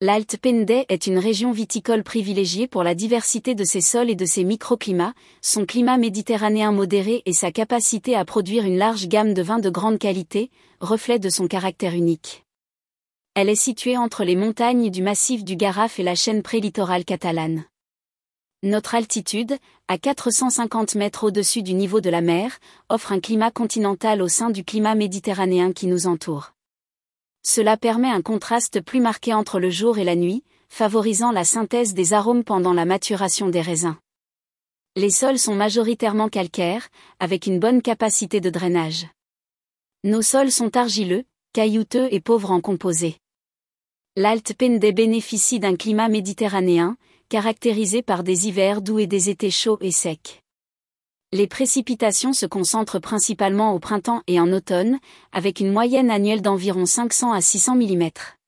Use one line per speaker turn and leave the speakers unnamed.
L'Alt Pendey est une région viticole privilégiée pour la diversité de ses sols et de ses microclimats, son climat méditerranéen modéré et sa capacité à produire une large gamme de vins de grande qualité, reflet de son caractère unique. Elle est située entre les montagnes du massif du Garraf et la chaîne prélittorale catalane. Notre altitude, à 450 mètres au-dessus du niveau de la mer, offre un climat continental au sein du climat méditerranéen qui nous entoure. Cela permet un contraste plus marqué entre le jour et la nuit, favorisant la synthèse des arômes pendant la maturation des raisins. Les sols sont majoritairement calcaires, avec une bonne capacité de drainage. Nos sols sont argileux, caillouteux et pauvres en composés. L'Alt Pendey bénéficie d'un climat méditerranéen, caractérisé par des hivers doux et des étés chauds et secs. Les précipitations se concentrent principalement au printemps et en automne, avec une moyenne annuelle d'environ 500 à 600 mm.